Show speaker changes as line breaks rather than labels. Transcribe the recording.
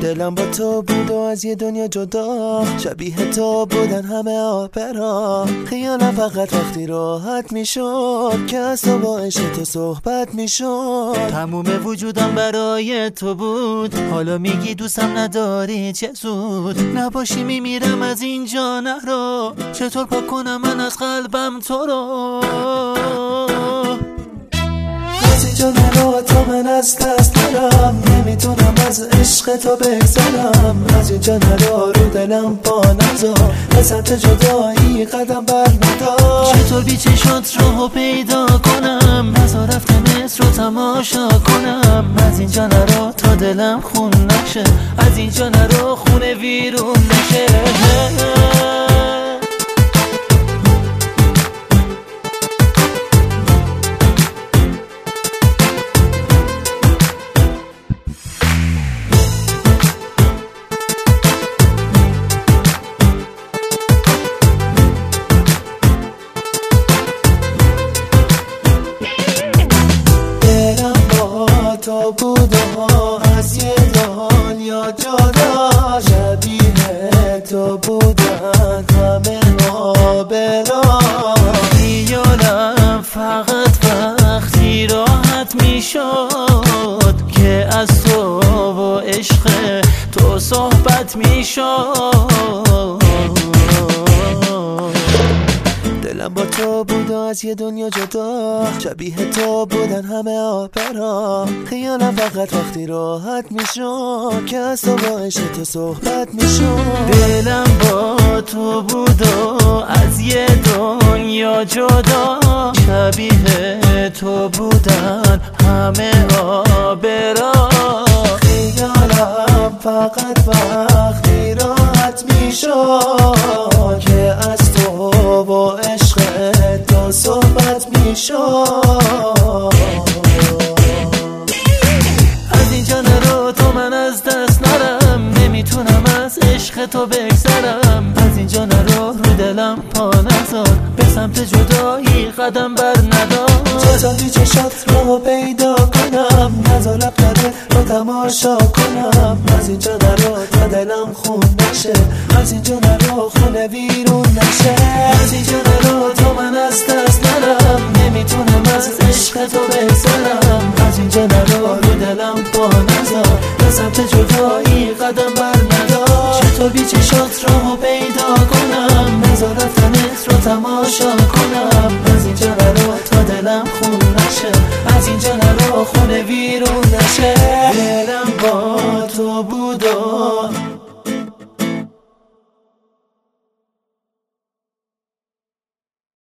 دلم با تو بود و از یه دنیا جدا، شبیه تو بودن همه آپرا. خیالم فقط وقتی راحت میشد که از تو با عشق تو صحبت میشد.
تموم وجودم برای تو بود، حالا میگی دوستم نداری چه زود. نباشی میمیرم از اینجا نرو، چطور پاک کنم من از قلبم تو رو.
از اینجا نرو تا من از دست نرم، نمیتونم از عشق تو بگذرم. از اینجا نرو رو دلم پا نذار، به سمت جدایی قدم بر ندار.
چطور بی چشات رو پیدا کنم، نذار رفتنت رو تماشا کنم. از اینجا نرو تا دلم خون نشه، از اینجا نرو خونه ویرون نشه.
تو بود و از یه دنیا جدا، شبیه تو بودن همه آبرا.
خیالم فقط وقتی راحت میشد که از تو و عشق تو صحبت میشد.
دلم با تو بود و از یه دنیا جدا، شبیه تو بودن همه آپرا. خیالم فقط وقتی راحت میشد که از تو با عشق تو صحبت میشد.
دلم با تو بود و از یه دنیا جدا، شبیه تو بودن همه آبرا.
خیالم فقط وقتی راحت میشد که از تو با عشق تو صحبت میشد.
از اینجا نرو تا من از دست نرم، نمیتونم از عشق تو بگذرم. از اینجا نرو رو دلم پا نذار، به سمت جدایی قدم بر ندار.
چطور بی چشات رو پیدا کنم، نذار رفتنت رو تماشا کنم. از اینجا نرو تا دلم خون نشه، از اینجا نرو خونه ویرون نشه. از اینجا نرو تا من از دست نرم، نمیتونم از عشق تو بگذرم. از اینجا نرو رو دلم پا نذار، به سمت جدایی قدم بر ندار. چطور بی چشات رو پیدا کنم، نذار رفتنت رو تماشا کنم. از اینجا نرو تا دلم خون نشه، از اینجا نرو خونه ویرون نشه. دلم با تو بود